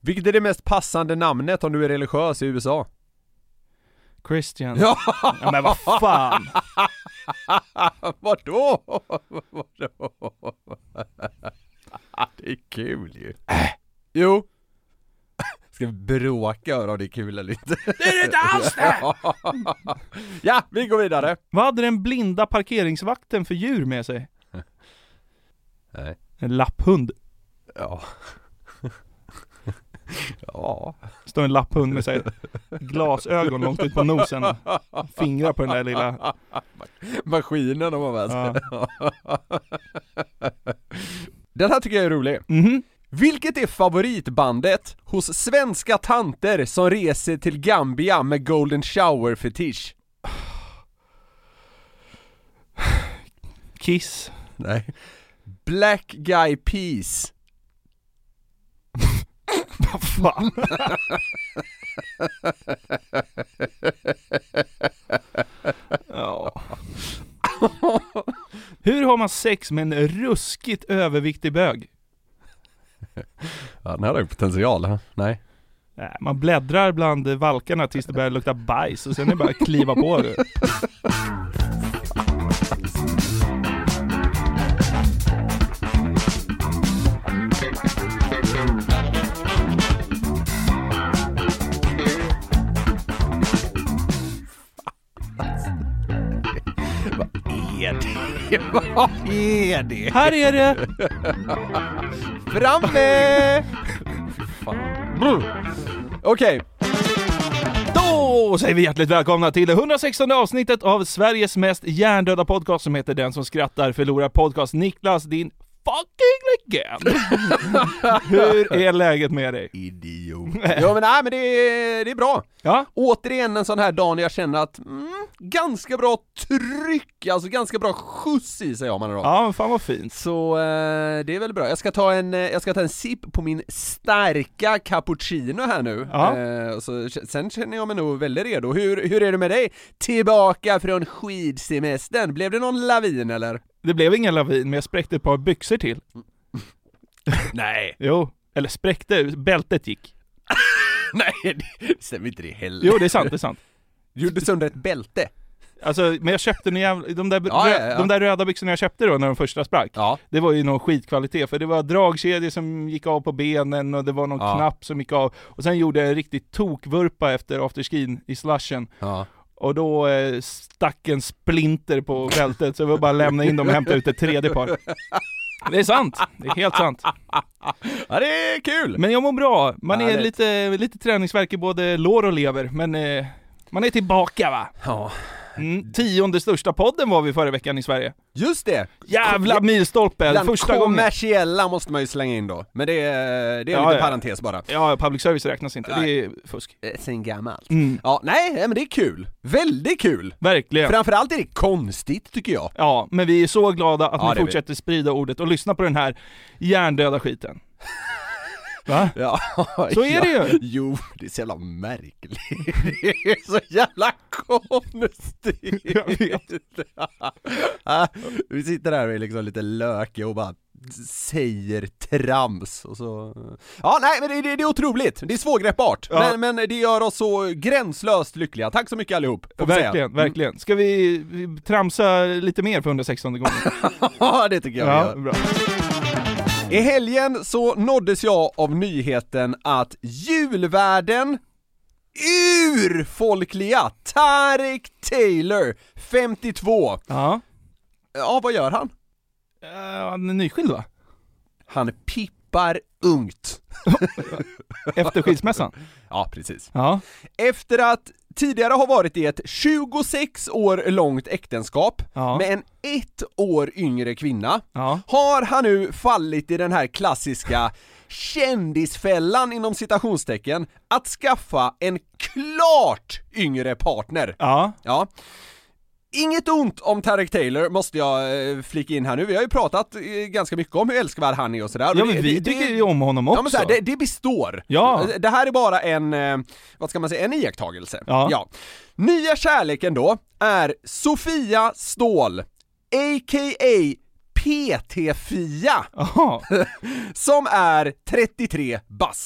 Vilket är det mest passande namnet om du är religiös i USA? Christian. Ja, Ja, men vad fan. Vadå? Det är kul ju. Jo. Ska vi bråka om det är kul eller inte? Det är inte alls det! Ja, vi går vidare. Vad hade den blinda parkeringsvakten för djur med sig? Nej. En lapphund. Ja. Ja. Står en lapphund med sig glasögon långt ut på nosen och fingrar på den där lilla maskinen om man väl ska. Ja. Den här tycker jag är rolig. Vilket är favoritbandet hos svenska tanter som reser till Gambia med golden shower fetisch? Kiss. Nej. Black Guy Peas. Vad fan? Ja. Hur har man sex med en ruskigt överviktig bög? Ja, den här har ju potential, ha? Nej. Nej, man bläddrar bland valkarna tills det börjar lukta bajs och sen är det bara att kliva på det. Vad är det? Här är det! Framme! Okej. Då säger vi hjärtligt välkomna till det 116 avsnittet av Sveriges mest hjärndöda podcast som heter Den som skrattar förlorar podcast. Niklas, din fucking legend. Hur är läget med dig? Idiot. Ja, men nej, men det är bra. Ja? Återigen en sån här dag när jag känner att ganska bra tryck, alltså ganska bra skjuts i sig har man då. Ja, fan vad fint. Så det är väl bra. Jag ska ta en sip på min starka cappuccino här nu. Ja. Så sen känner jag mig nog väldigt redo. Hur är det med dig? Tillbaka från skidsemestern. Blev det någon lavin eller? Det blev ingen lavin, men jag spräckte ett par byxor till. Nej. Jo, eller spräckte, bältet gick. Nej, det stämmer inte det heller. Jo, det är sant. Du gjorde sönder ett bälte. Alltså, men jag köpte de där röda byxorna jag köpte då när de första sprack. Ja. Det var ju någon skitkvalitet, för det var dragkedjor som gick av på benen och det var någon knapp som gick av. Och sen gjorde jag en riktigt tokvurpa efter afterskin i slushen. Ja. Och då stack en splinter på bältet, så jag var bara lämna in dem och hämta ut ett tredje par. Det är sant, det är helt sant. Ja, det är kul. Men jag mår bra, man är lite träningsvärk i både lår och lever, men man är tillbaka, va? Ja. 10:e största podden var vi förra veckan i Sverige. Just det. Jävla milstolpe, bland första gången. Kommersiella måste man ju slänga in då. Men det är lite parentes bara. Ja, public service räknas inte, det är fusk. Sen gammalt. Ja, nej, men det är kul. Väldigt kul. Verkligen. Framförallt är det konstigt, tycker jag. Ja, men vi är så glada att ni fortsätter sprida ordet och lyssna på den här hjärndöda skiten. Va? Ja, så är det ju. Jo, det är så jävla märkligt. Det är så jävla konstigt. Jag vet. Vi sitter där och är liksom lite lökiga och bara säger trams och så. Ja, nej, men det är otroligt. Det är svårgreppbart. Ja. Men det gör oss så gränslöst lyckliga. Tack så mycket allihop. Verkligen. Ska vi tramsa lite mer för 116 gånger? Ja, det tycker jag vi gör. Bra. I helgen så nåddes jag av nyheten att julvärden urfolkliga Tarek Taylor, 52. Ja. Ja, vad gör han? Han är nyskild, va? Han pippar ungt. Efter skilsmässan? Ja, precis. Ja. Efter att tidigare har varit i ett 26 år långt äktenskap med en 1 år yngre kvinna, har han nu fallit i den här klassiska kändisfällan inom citationstecken att skaffa en klart yngre partner. Ja. Inget ont om Tarek Taylor, måste jag flika in här nu. Vi har ju pratat ganska mycket om hur älskvärd han är och sådär. Ja, men vi tycker ju om honom också. Ja, men så här, det består. Ja. Det här är bara en, vad ska man säga, en iakttagelse. Ja. Nya kärleken då är Sofia Ståhl, a.k.a. PT-Fia, som är 33 bast.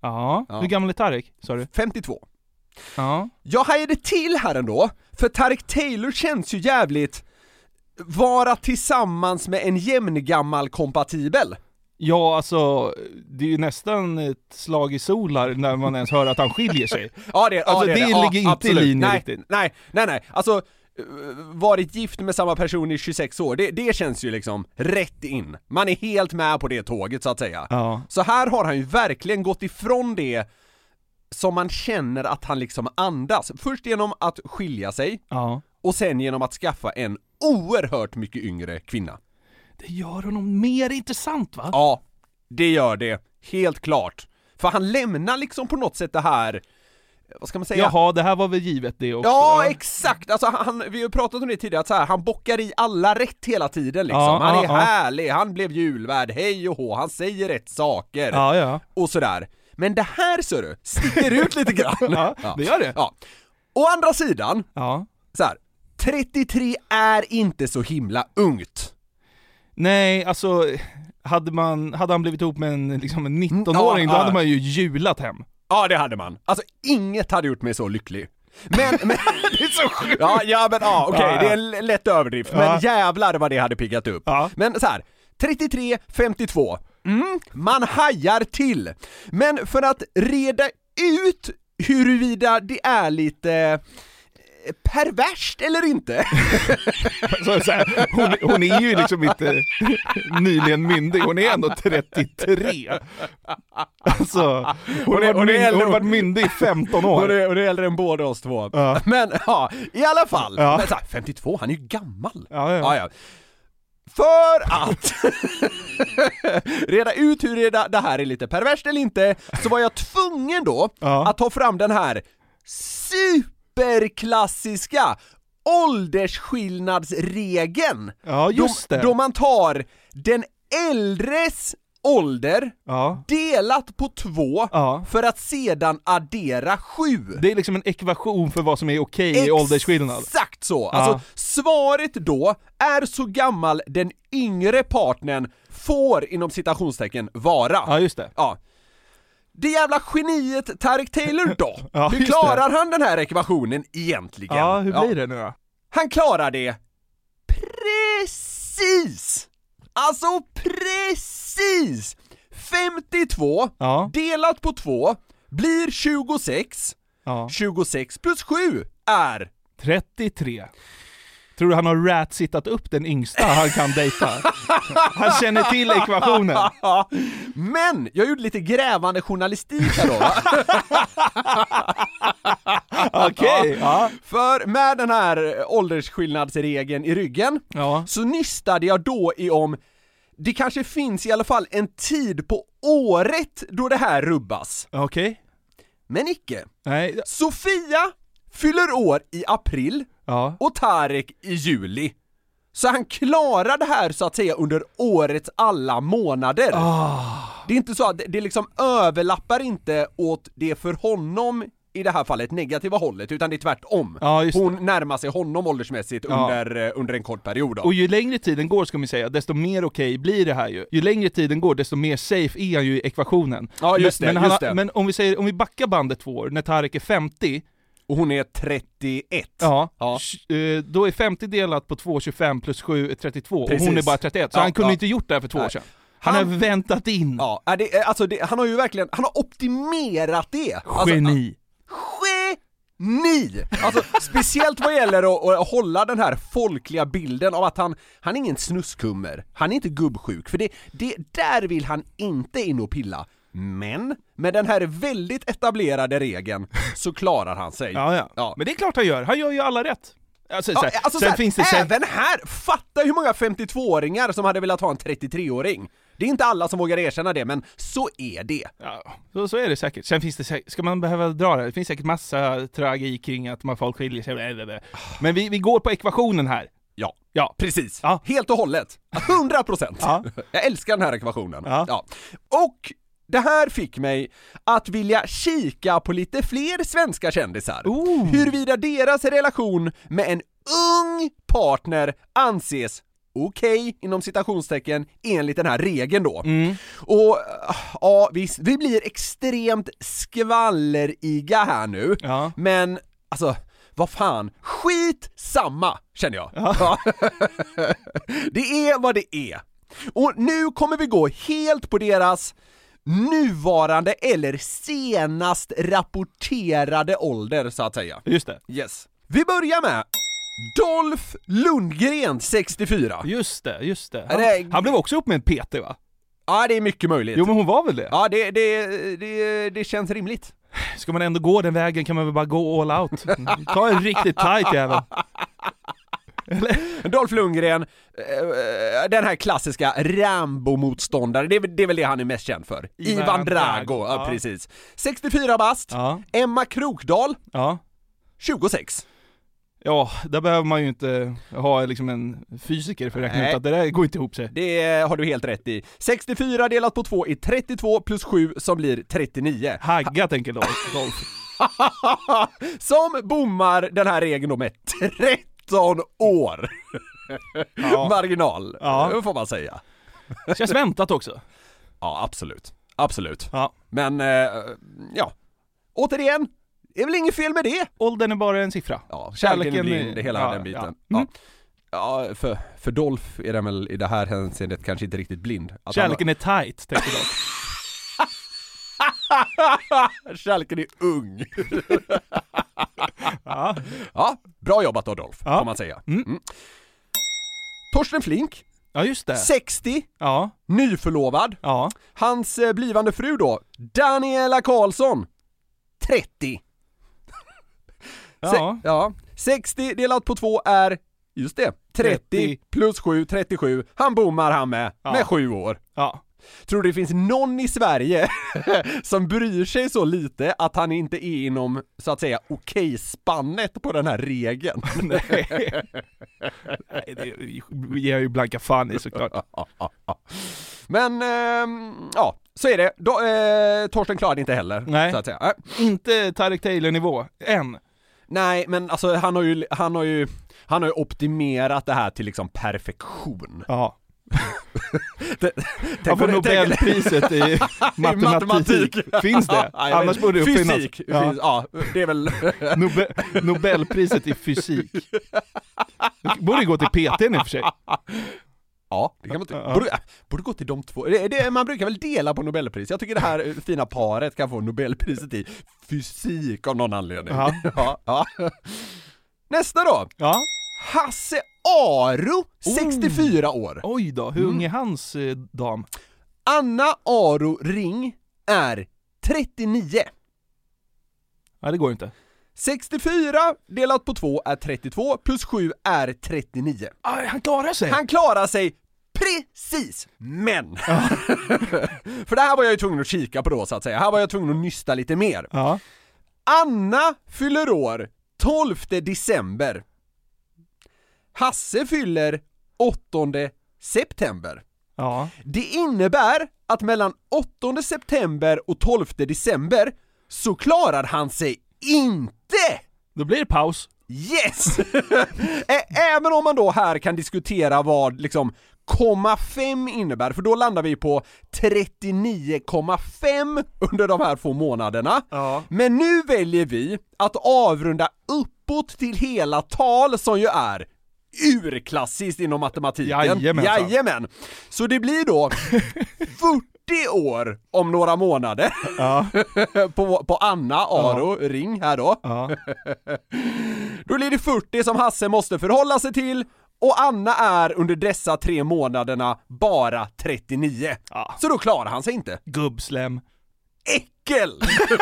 Ja. Hur gammal är Tarek, sa du? 52. Ja. Jag hajade till här ändå, för Tarek Taylor känns ju jävligt vara tillsammans med en jämngammal kompatibel. Ja, alltså, det är ju nästan ett slag i solar när man ens hör att han skiljer sig. Ja, det ligger inte absolut. i linje riktigt. Nej. Alltså, varit gift med samma person i 26 år, det känns ju liksom rätt in. Man är helt med på det tåget, så att säga. Ja. Så här har han ju verkligen gått ifrån det som man känner att han liksom andas. Först genom att skilja sig, och sen genom att skaffa en oerhört mycket yngre kvinna. Det gör honom mer intressant, va? Ja, det gör det. Helt klart. För han lämnar liksom på något sätt det här, vad ska man säga? Jaha, det här var väl givet det också. Ja, exakt. Alltså vi har pratat om det tidigare, att så här, han bockar i alla rätt hela tiden liksom. Han är härlig, han blev julvärd, hej och hå, han säger rätt saker. Ja. Och sådär. Men det här, så du, sticker ut lite grann. Ja, det gör det. Ja. Å andra sidan, så här, 33 är inte så himla ungt. Nej, alltså hade han blivit ihop med en 19-åring, då hade man ju julat hem. Ja, det hade man. Alltså, inget hade gjort mig så lycklig. Men det är så sjukt. Okej, det är en lätt överdrift. Men jävlar vad det hade piggat upp. Men så här, 33, 52. Man hajar till. Men för att reda ut huruvida det är lite perverst eller inte. så här, hon är ju liksom inte nyligen myndig, hon är ändå 33. Alltså, hon har varit myndig i 15 år. Hon är äldre än båda oss två. Men i alla fall. Men så här, 52, han är ju gammal. Ja. För att reda ut hur det här är lite perverst eller inte, så var jag tvungen då att ta fram den här superklassiska åldersskillnadsregeln. Ja, just det. Då man tar den äldres ålder delat på 2 för att sedan addera 7. Det är liksom en ekvation för vad som är okej i åldersskillnad. Exakt så. Alltså, svaret då är så gammal den yngre partnern får inom citationstecken vara. Ja, just det. Ja. Det jävla geniet Tarek Taylor då? Hur klarar han den här ekvationen egentligen? Ja, hur blir det nu då? Han klarar det precis! Alltså precis! 52 delat på 2 blir 26. 26 plus 7 är 33. Tror du han har rat-sittat upp den yngsta han kan dejta? Han känner till ekvationen. Men jag gjorde lite grävande journalistik här då. Okej. För med den här åldersskillnadsregeln i ryggen så nystade jag då i om det kanske finns i alla fall en tid på året då det här rubbas. Okej. Men icke. Nej. Sofia fyller år i april och Tarek i juli. Så han klarar det här så att säga under årets alla månader. Det är inte så att det liksom överlappar inte åt det för honom i det här fallet negativa hållet, utan det är tvärtom. Hon närmar sig honom åldersmässigt under en kort period. Och ju längre tiden går, ska man säga, desto mer okej blir det här ju. Ju längre tiden går, desto mer safe är han ju i ekvationen. Ja, just det. Men om vi backar bandet 2 år, när Tarek är 50 och hon är 31. Då är 50 delat på 2, 25 plus 7 är 32. Precis. Och hon är bara 31. Så han kunde inte gjort det här för 2 år sedan. Han har väntat in. Han har ju verkligen, han har optimerat det. Geni. Alltså, speciellt vad gäller att hålla den här folkliga bilden av att han är ingen snuskummer. Han är inte gubbsjuk, för det där vill han inte in och pilla. Men med den här väldigt etablerade regeln så klarar han sig. Ja. Men det är klart han gör. Han gör ju alla rätt. Även här, fatta hur många 52-åringar som hade velat ha en 33-åring. Det är inte alla som vågar erkänna det, men så är det. Ja, så är det säkert. Sen finns det, ska man behöva dra det? Det finns säkert massa tragik kring att man folk skiljer sig. Men vi går på ekvationen här. Ja, precis. Helt och hållet. 100%. Jag älskar den här ekvationen. Och det här fick mig att vilja kika på lite fler svenska kändisar. Huruvida deras relation med en ung partner anses okej inom citationstecken enligt den här regeln då. Och ja, visst, vi blir extremt skvalleriga här nu, men alltså, vad fan, skit samma, känner jag. Det är vad det är. Och nu kommer vi gå helt på deras nuvarande eller senast rapporterade ålder, så att säga. Just det. Yes. Vi börjar med Dolph Lundgren, 64. Just det. Han blev också upp med en PT, va? Ja, det är mycket möjligt. Jo, men hon var väl det? Ja, det känns rimligt. Ska man ändå gå den vägen kan man väl bara gå all out. Ta en riktigt tight jävel. Dolph Lundgren, den här klassiska Rambo-motståndare, det är väl det han är mest känd för. Ivan Drago, ja, precis. 64 bast, Emma Krokdahl, 26. Ja, där behöver man ju inte ha liksom en fysiker för att räkna ut att det där går inte ihop sig. Det har du helt rätt i. 64 delat på 2 är 32 plus 7 som blir 39. Hagga tänker Dolph. Som bommar den här regeln då med 13 år. Marginal, får man säga. Känns väntat också. Ja, absolut. Ja. Men, återigen, det är väl inget fel med det. Åldern är bara en siffra. Ja, kärleken är blind, hela den biten. Ja, för Dolph är den väl i det här hänseendet kanske inte riktigt blind. Att kärleken är tight, tänker jag. Kärleken är ung. Ja, bra jobbat då, Dolph, får man säga. Torsten Flink. Ja, just det. 60. Ja. Nyförlovad. Ja. Hans blivande fru då, Daniela Karlsson. 30. Ja. 60 delat på 2 är, just det, 30 plus 7, 37. Han bommar han med 7 år. Ja. Tror du det finns någon i Sverige som bryr sig så lite att han inte är inom, så att säga, okej-spannet på den här regeln? Nej, det ger ju blanka fan i, såklart. Men, så är det. Torsten klarade inte heller. Nej, så att säga. Inte Tarek Taylor-nivå, än. Nej, men alltså han har ju optimerat det här till liksom perfektion. Ja. Han får Nobelpriset i matematik. Finns det? Annars borde det uppfinnas. Fysik. Ja, det är väl Nobelpriset i fysik. Det borde gå till PT:n i och för sig. Ja, det kan man borde gå till de två. Man brukar väl dela på Nobelpris. Jag tycker det här fina paret kan få Nobelpriset i fysik av någon anledning. Ja. Nästa då. Ja. Hasse Aro, 64 år. Oj då, hur ung är hans dam? Anna Aro Ring är 39. Ja, det går inte. 64 delat på 2 är 32 plus 7 är 39. Han klarar sig. Han klarar sig precis, men för det här var jag ju tvungen att kika på då, så att säga. Här var jag tvungen att nysta lite mer. Ja. Anna fyller år 12 december. Hasse fyller 8 september. Ja. Det innebär att mellan 8 september och 12 december så klarar han sig inte. Då blir det paus. Yes! Även om man då här kan diskutera vad liksom 0,5 innebär, för då landar vi på 39,5 under de här få månaderna. Ja. Men nu väljer vi att avrunda uppåt till hela tal, som ju är urklassiskt inom matematiken. Jajamän. Så det blir då 40 år om några månader. Ja. på Anna Aro Ring här då. Ja. Då blir det 40 som Hasse måste förhålla sig till, och Anna är under dessa 3 månaderna bara 39. Ja. Så då klarar han sig inte. Gubbslem. Äckel!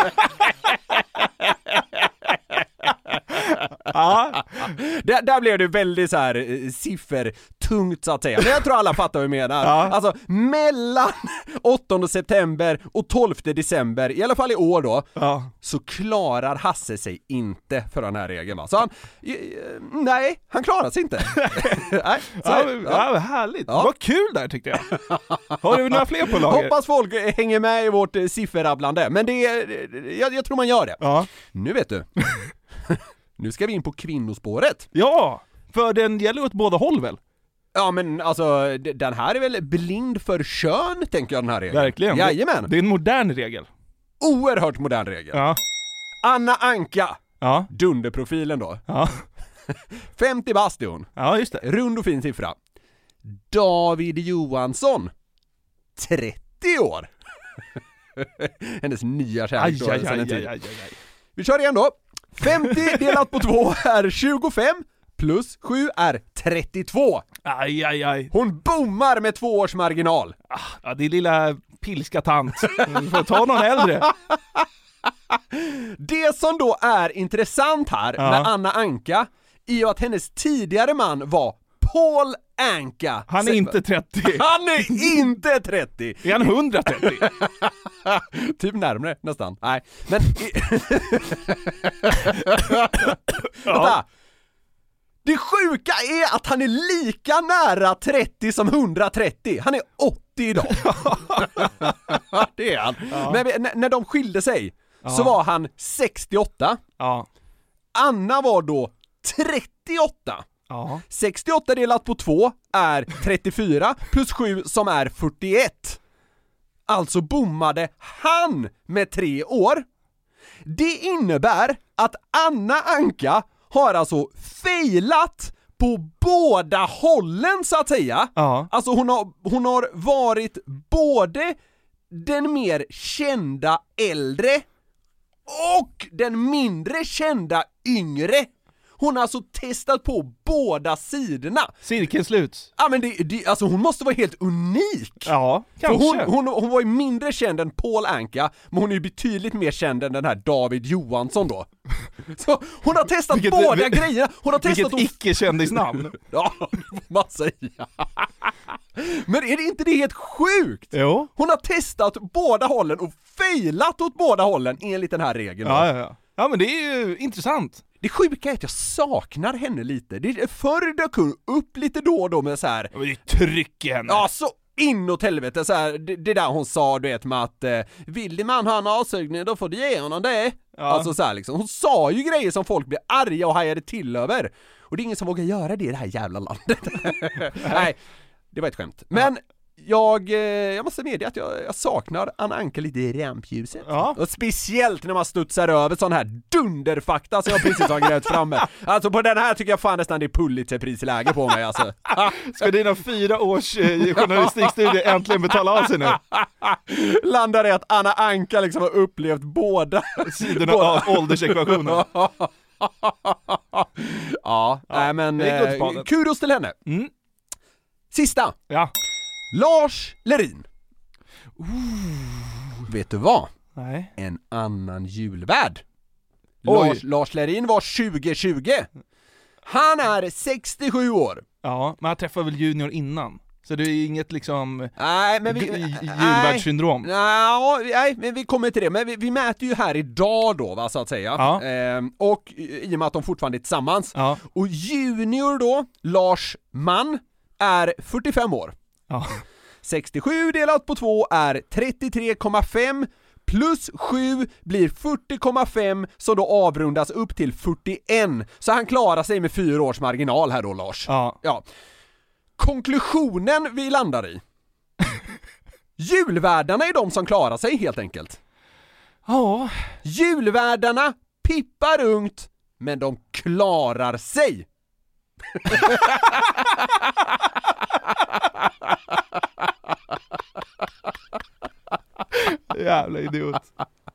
Ja. Där blev det väldigt så här siffertungt, så att säga. Men jag tror alla fattar vad jag menar. Ja. Alltså mellan 8 september och 12 december, i alla fall i år då, så klarar Hasse sig inte för den här regeln, va? Så han klarar sig inte. Nej, härligt. Ja. Vad kul där, tyckte jag. Har du några fler på lager? Hoppas folk hänger med i vårt sifferrabblande, men jag tror man gör det. Ja. Nu vet du. Nu ska vi in på kvinnospåret. Ja, för den gäller åt båda håll väl? Ja, men alltså, den här är väl blind för kön, tänker jag, den här regeln. Verkligen. Jajamän. Det är en modern regel. Oerhört modern regel. Ja. Anna Anka. Ja. Dunderprofilen då. Ja. 50 bastion. Ja, just det. Rund och fin siffra. David Johansson. 30 år. Hennes nya kärlek då. Aj. Vi kör igen då. 50 delat på 2 är 25. Plus 7 är 32. Aj. Hon bommar med 2 års marginal. Ja, det är lilla pilska tant. Du får ta någon äldre. Det som då är intressant här med Anna Anka är ju att hennes tidigare man var Paul Anka. Han är inte 30. Han är inte 30. Är han 130? Typ närmare, nästan. Nej, men... Vänta. Det sjuka är att han är lika nära 30 som 130. Han är 80 idag. Det är han. Ja. Men när de skilde sig så var han 68. Ja. Anna var då 38. Ja. 68 delat på 2 är 34 plus 7 som är 41. Alltså bommade han med 3 år. Det innebär att Anna Anka har alltså failat på båda hållen, så att säga. Ja. Alltså hon har varit både den mer kända äldre och den mindre kända yngre. Hon har alltså testat på båda sidorna. Cirkeln slut. Ja, men alltså hon måste vara helt unik. Ja, kanske. Hon var ju mindre känd än Paul Anka, men hon är ju betydligt mer känd än den här David Johansson då. Så hon har testat båda grejerna. Hon har testat vilket icke-kändisnamn. Ja, det får man säga. Men är det inte det helt sjukt? Jo. Hon har testat båda hållen och failat åt båda hållen enligt den här regeln. Ja, men det är ju intressant. Det sjuka är att jag saknar henne lite. Förr dök hon upp lite då och då med så här. Det är tryck i henne. Ja, så inåt helvete så här, det där hon sa, du vet, med att vill din man ha en avsugning, då får du ge honom det. Ja. Alltså så här liksom. Hon sa ju grejer som folk blev arga och hajade till över. Och det är ingen som vågar göra det i det här jävla landet. Nej, det var ett skämt. Men jag måste medge att jag saknar Anna Anka lite i rampljuset. Ja. Och speciellt när man studsar över sån här dunderfakta som jag precis har grävt framme. Alltså på den här tycker jag fan nästan det är Pulitzer-prisläge på mig alltså. Ska dina 4 års journalistikstudie äntligen betala av sig nu? Landar i att Anna Anka liksom har upplevt båda sidorna av åldersekvationen. Nej men kudos till henne. Sista. Ja. Lars Lerin. Vet du vad? Nej. En annan julvärd. Lars Lerin var 2020. Han är 67 år. Ja, men han träffade väl junior innan. Så det är inget liksom julvärdssyndrom. Nej, men vi kommer till det. Men vi mäter ju här idag då, va, så att säga. Ja. Och i och med att de fortfarande är tillsammans. Ja. Och junior då, Lars Mann, är 45 år. Ja. 67 delat på 2 är 33,5 plus 7 blir 40,5 som då avrundas upp till 41. Så han klarar sig med 4 års marginal här då, Lars. Ja. Konklusionen vi landar i. Julvärdarna är de som klarar sig helt enkelt. Ja. Julvärdarna pippar ungt, men de klarar sig. Jävla idiot.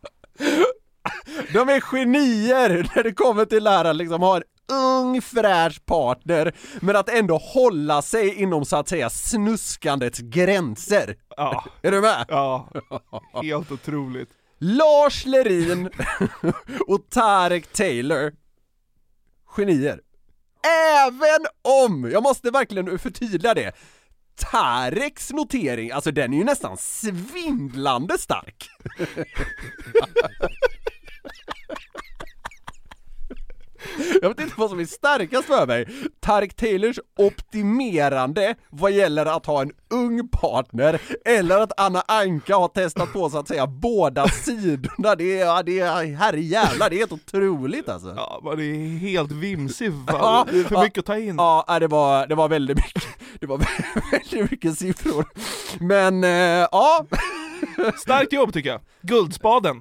De är genier när det kommer till lärare liksom ha en ung fräsch partner men att ändå hålla sig inom så att säga snuskandets gränser. Ja. Är du med? Ja. Helt otroligt. Lars Lerin och Tarek Taylor, genier. Även om, jag måste verkligen förtydliga det, Tareks notering, alltså den är ju nästan svindlande stark. Jag vet inte vad som är starkast för mig. Tarek Taylors optimerande vad gäller att ha en ung partner eller att Anna Anka har testat på så att säga båda sidorna. Det är herrejävlar, det är helt otroligt alltså. Ja, men det är helt vimsigt. Det är för mycket att ta in. Ja, det var väldigt mycket. Det var väldigt mycket siffror. Men, ja. Starkt jobb tycker jag. Guldspaden.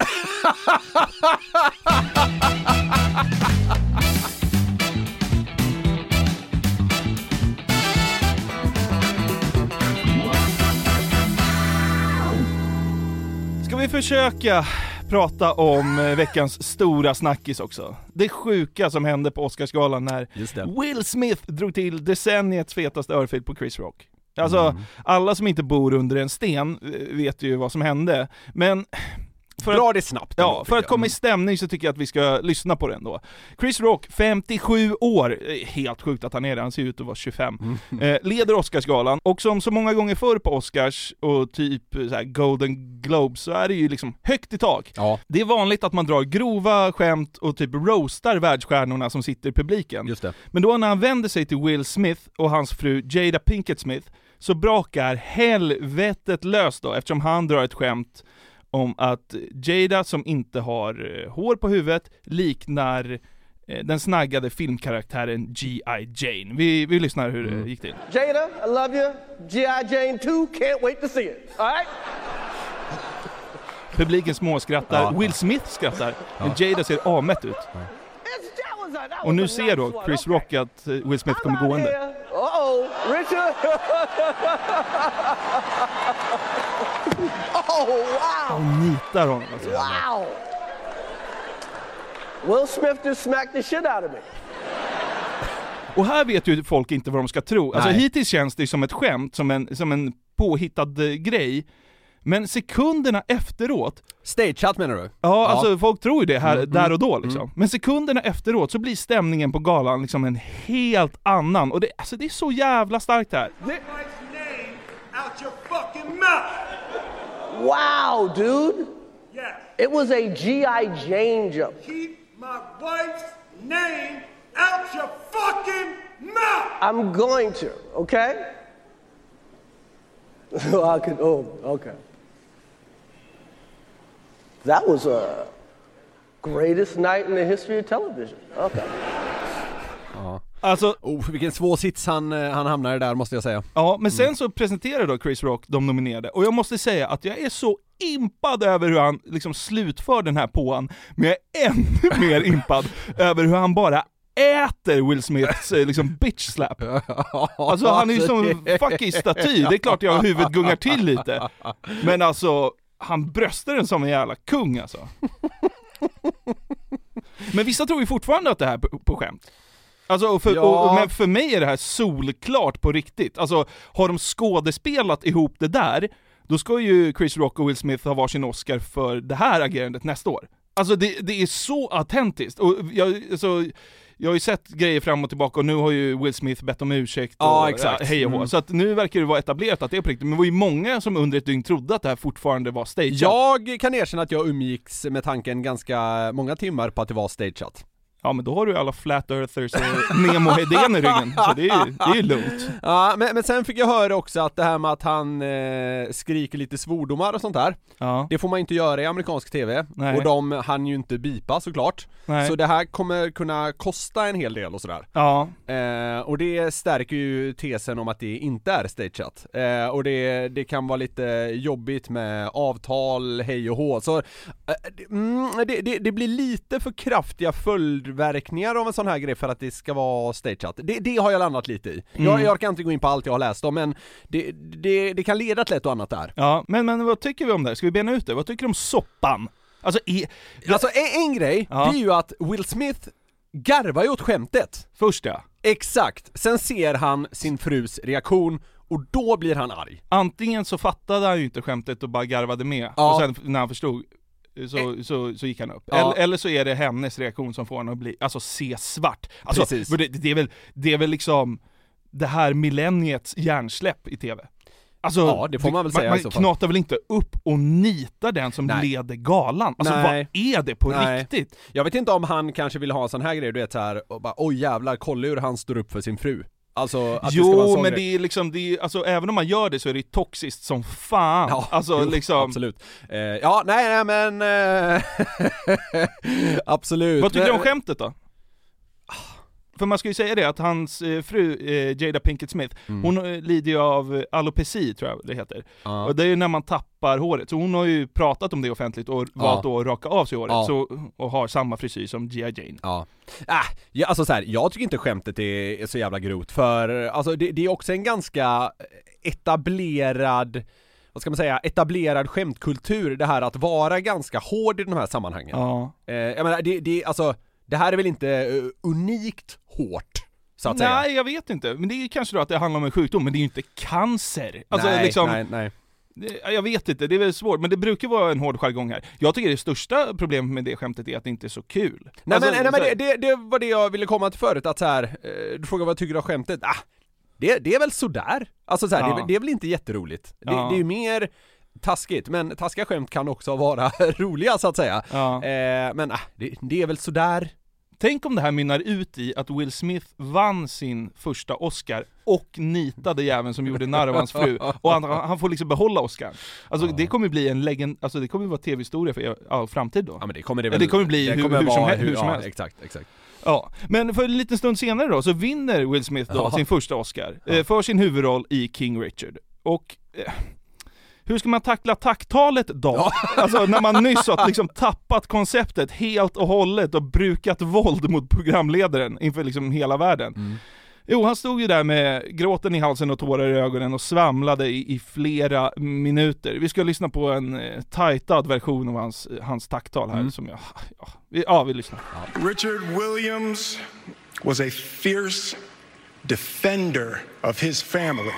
Ska vi försöka prata om veckans stora snackis också. Det sjuka som hände på Oscarsgalan när Will Smith drog till decenniets fetaste örfil på Chris Rock. Alltså, alla som inte bor under en sten vet ju vad som hände. Men dra det snabbt. Ja, för att komma i stämning så tycker jag att vi ska lyssna på den då. Chris Rock, 57 år, helt sjukt att han är det, han ser ut att vara 25, leder Oscarsgalan, och som så många gånger förr på Oscars och typ så här Golden Globes så är det ju liksom högt i tak. Ja. Det är vanligt att man drar grova skämt och typ roastar världsstjärnorna som sitter i publiken. Just det. Men då när han vänder sig till Will Smith och hans fru Jada Pinkett Smith så brakar helvetet löst då, eftersom han drar ett skämt om att Jada, som inte har hår på huvudet, liknar den snaggade filmkaraktären G.I. Jane. Vi lyssnar hur det gick till. Jada, I love you. G.I. Jane 2, can't wait to see it. All right? Publiken småskrattar. Ja. Will Smith skrattar. Men Jada ser avmätt ut. Ja. Och nu ser då Chris Rock att Will Smith kommer gående. Uh-oh, Richard! Oh, wow! Och nitar honom. Alltså. Wow! Will Smith just smacked the shit out of me. Och här vet ju folk inte vad de ska tro. Alltså hittills känns det som ett skämt, som en påhittad grej. Men sekunderna efteråt... Stageat menar du? Ja, alltså folk tror ju det här där och då liksom. Men sekunderna efteråt så blir stämningen på galan liksom en helt annan. Och det är så jävla starkt här. Wow, dude! Yes. It was a G.I. Jane joke. Keep my wife's name out your fucking mouth! I'm going to, okay? Okay. That was a greatest night in the history of television. Okay. Ja. Alltså, vilken svår sits han hamnade där, måste jag säga. Ja, men sen så presenterade då Chris Rock de nominerade. Och jag måste säga att jag är så impad över hur han liksom slutför den här påan. Men jag är ännu mer impad över hur han bara äter Will Smiths liksom bitch slap. Alltså han är ju som en fucking staty. Det är klart jag huvudet gungar till lite. Men alltså, han bröstar den som en jävla kung alltså. Men vissa tror ju fortfarande att det här på skämt. Alltså men för mig är det här solklart på riktigt. Alltså har de skådespelat ihop det där, då ska ju Chris Rock och Will Smith ha varsin Oscar för det här agerandet nästa år. Alltså det är så autentiskt. Och jag har ju sett grejer fram och tillbaka, och nu har ju Will Smith bett om ursäkt och exakt. Hej och hå. Så att nu verkar det vara etablerat att det är på riktigt. Men det var ju många som under ett dygn trodde att det här fortfarande var stageat. Jag kan erkänna att jag umgicks med tanken ganska många timmar på att det var stageat. Ja, men då har du alla Flat Earthers och Nemo Hedén i ryggen, så det är ju lugnt. Ja, men sen fick jag höra också att det här med att han skriker lite svordomar och sånt där, det får man inte göra i amerikansk tv. Nej. Och de hann ju inte bipa såklart. Nej. Så det här kommer kunna kosta en hel del och sådär. Ja. Och det stärker ju tesen om att det inte är stageat. Och det kan vara lite jobbigt med avtal, hej och hå. Så det blir lite för kraftiga följdverkningar av en sån här grej för att det ska vara stageat. Det har jag landat lite i. Jag kan inte gå in på allt jag har läst om, men det kan leda till ett och annat där. Ja, men vad tycker vi om det? Ska vi bena ut det? Vad tycker du om soppan? Alltså en grej, det är ju att Will Smith garvar ju åt skämtet. Först ja. Exakt. Sen ser han sin frus reaktion och då blir han arg. Antingen så fattade han ju inte skämtet och bara garvade med. Ja. Och sen när han förstod så gick han upp. Ja. Eller så är det hennes reaktion som får honom att bli, alltså se svart. Alltså, precis. Det är väl liksom det här millenniets hjärnsläpp i tv. Alltså, ja, det får man väl säga. Man knatar väl inte upp och nitar den som leder galan. Alltså vad är det på riktigt? Jag vet inte om han kanske vill ha en sån här grej, du vet så här, och bara, oj jävlar, kolla hur han står upp för sin fru. Alltså, att men det är liksom, alltså, även om man gör det så är det toxiskt som fan. Ja, alltså, liksom. Absolut. Men absolut. Vad tycker du om skämtet då? för man ska ju säga det att hans fru Jada Pinkett Smith, hon lider ju av alopeci, tror jag det heter. Och det är ju när man tappar håret. Så hon har ju pratat om det offentligt och valt att raka av sig håret och har samma frisyr som G.I. Jane. Alltså så här, jag tycker inte skämtet är så jävla grovt, för alltså det är också en ganska etablerad, vad ska man säga, etablerad skämtkultur, det här att vara ganska hård i de här sammanhangen. Jag menar, alltså, det här är väl inte unikt hårt, så att säga. Nej, jag vet inte. Men det är kanske då att det handlar om en sjukdom, men det är ju inte cancer. Alltså, nej. Jag vet inte, det är väl svårt, men det brukar vara en hård jargong här. Jag tycker det största problemet med det skämtet är att det inte är så kul. Nej, alltså, men det var det jag ville komma till förut, att så här, du frågar vad jag tycker av skämtet. Det är väl sådär. Alltså så här, det är väl inte jätteroligt. Det är ju mer taskigt, men taskiga skämt kan också vara roliga, så att säga. Men det är väl sådär. Tänk om det här mynnar ut i att Will Smith vann sin första Oscar och nitade jäveln som gjorde narr av hans fru, och han får liksom behålla Oscar. Alltså det kommer bli en legend, alltså det kommer vara tv-historia för all framtid då. Ja, men det kommer bli hur som helst. Exakt. Ja, men för en liten stund senare då så vinner Will Smith då sin första Oscar för sin huvudroll i King Richard. Och hur ska man tackla tacktalet då? Alltså när man nyss har liksom tappat konceptet helt och hållet och brukat våld mot programledaren inför liksom hela världen. Jo, han stod ju där med gråten i halsen och tårar i ögonen och svamlade i flera minuter. Vi ska lyssna på en tajtad version av hans tacktal här som vi lyssnar. Richard Williams was a fierce defender of his family.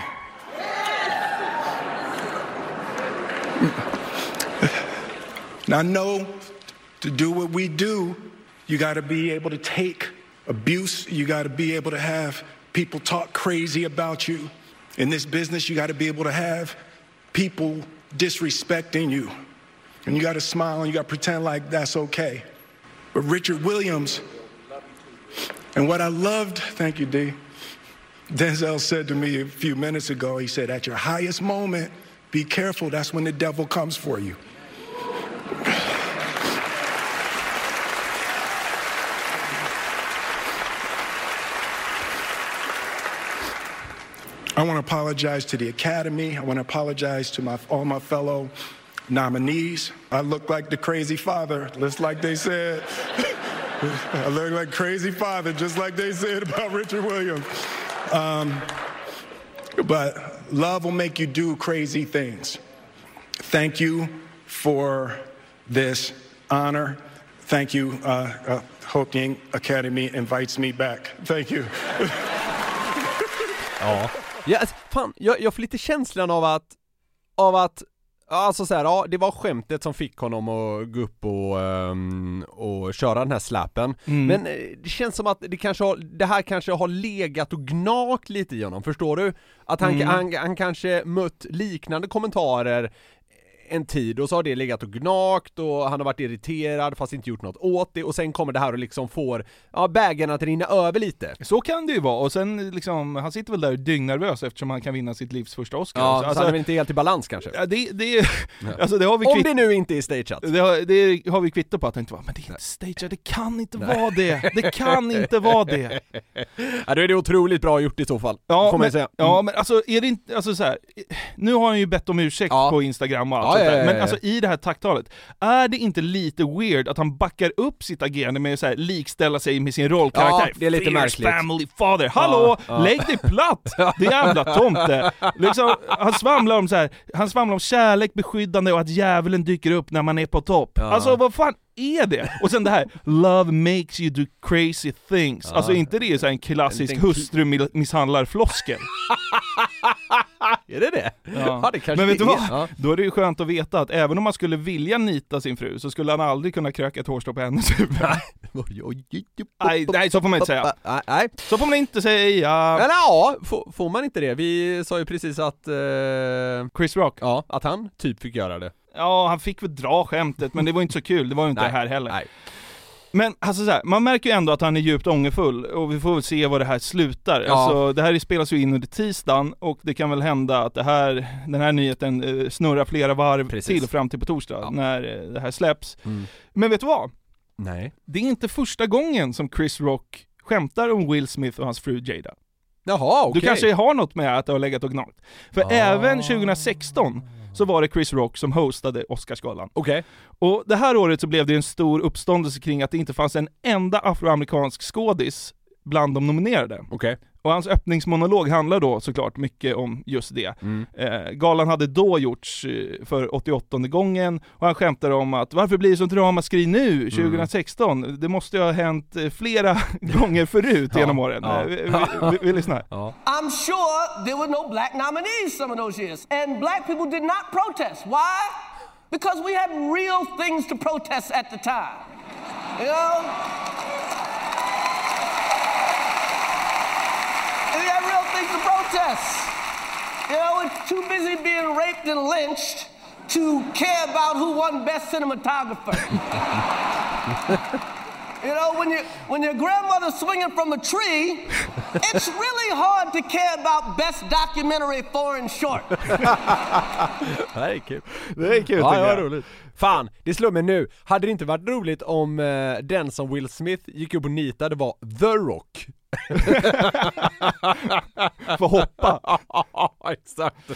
Now, I know to do what we do, you got to be able to take abuse. You got to be able to have people talk crazy about you. In this business, you got to be able to have people disrespecting you. And you got to smile and you got to pretend like that's okay. But Richard Williams, and what I loved, thank you, D. Denzel said to me a few minutes ago, he said, at your highest moment, be careful, that's when the devil comes for you. I want to apologize to the Academy. I want to apologize to all my fellow nominees. I look like the crazy father, just like they said. I look like crazy father, just like they said about Richard Williams. But love will make you do crazy things. Thank you for this honor. Thank you. Hope the Academy invites me back. Thank you. Ja, fan, jag får lite känslan av att alltså så här, det var skämtet som fick honom att gå upp och köra den här slappen. Men det känns som att det här kanske har legat och gnagt lite i honom, förstår du? Att han kanske mött liknande kommentarer en tid och så har det legat och gnagt och han har varit irriterad fast inte gjort något åt det, och sen kommer det här och liksom får bägen att rinna över lite. Så kan det ju vara, och sen liksom, han sitter väl där dyngnervös eftersom han kan vinna sitt livs första Oscar. Ja, så han är inte helt i balans kanske. Ja, alltså det har vi om det nu inte är stageat. Det har vi kvittat på att han inte var, men det är inte stageat, det kan inte vara det. Det kan inte vara det. Ja, då är det otroligt bra gjort i så fall. Ja, får man säga. Ja, men alltså är det inte, alltså så här, nu har han ju bett om ursäkt på Instagram och allt. Men alltså i det här tacktalet, är det inte lite weird att han backar upp sitt agerande med att så här likställa sig med sin rollkaraktär? Ja, det är lite märkligt. Family father. Hallå, lägg dig platt. Det jävla tomte. Liksom, han svamlar om kärlek, beskyddande och att djävulen dyker upp när man är på topp. Alltså vad fan är det? Och sen det här, love makes you do crazy things. Alltså inte det är så här en klassisk hustru misshandlar floskel. Är det? Ja, det kanske. Men vet du vad? Ja. Då är det ju skönt att veta att även om man skulle vilja nita sin fru så skulle han aldrig kunna kröka ett hårstrå på hennes huvud. Nej, så får man inte säga. Nej. Så får man inte säga. Eller ja, får man inte det? Vi sa ju precis att Chris Rock, att han typ fick göra det. Ja, han fick väl dra skämtet, men det var inte så kul. Det var ju inte det här heller. Nej. Men alltså så här, man märker ju ändå att han är djupt ångerfull, och vi får väl se vad det här slutar. Alltså, det här spelas ju in under tisdagen, och det kan väl hända att den här nyheten snurrar flera varv till fram till på torsdag när det här släpps. Men vet du vad? Nej. Det är inte första gången som Chris Rock skämtar om Will Smith och hans fru Jada. Jaha, okej. Du kanske har något med att det har legat och gnagt. För även 2016 så var det Chris Rock som hostade Oscarsgalan. Okej. Och det här året så blev det en stor uppståndelse kring att det inte fanns en enda afroamerikansk skådis bland de nominerade. Okej. Och hans öppningsmonolog handlar då såklart mycket om just det. Galan hade då gjorts för 88:e gången och han skämtar om att varför blir det sånt ramaskri nu 2016? Det måste ju ha hänt flera gånger förut genom åren. Vi lyssnar. I'm sure there were no black nominees some of those years. And black people did not protest. Why? Because we had real things to protest at the time. You know? We had real things to protest. You know, we're too busy being raped and lynched to care about who won best cinematographer. You know, when your grandmother's swinging from a tree, it's really hard to care about best documentary foreign short. Det här är kul. Det är kul. Ja, roligt. Fan, det slår mig nu. Hade det inte varit roligt om den som Will Smith gick upp och nitade var The Rock? Får hoppa. Exakt.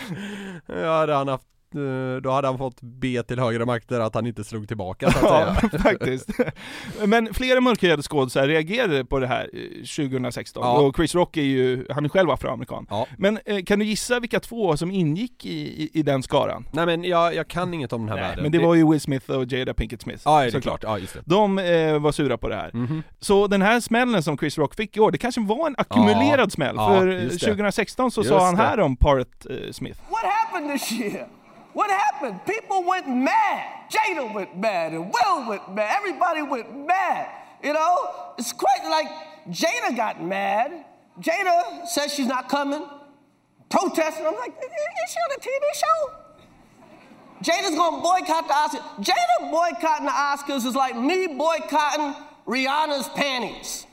Då hade han fått be till högre makter att han inte slog tillbaka, så att säga. Faktiskt. Men flera mörkhyade skådespelare reagerade på det här 2016. Och Chris Rock han är själv afroamerikan. Men kan du gissa vilka två som ingick i den skaran? Nej, men jag kan inget om den här världen. Men det var ju Will Smith och Jada Pinkett Smith. Ja, det är klart. Ja, just det. De var sura på det här. Så den här smällen som Chris Rock fick i år, det kanske var en ackumulerad smäll. För 2016 så sa han här om Parrot Smith. What happened this year? What happened? People went mad. Jada went mad and Will went mad. Everybody went mad. You know? It's quite like Jada got mad. Jada says she's not coming. Protesting. I'm like, is she on a TV show? Jada's gonna boycott the Oscars. Jada boycotting the Oscars is like me boycotting Rihanna's panties.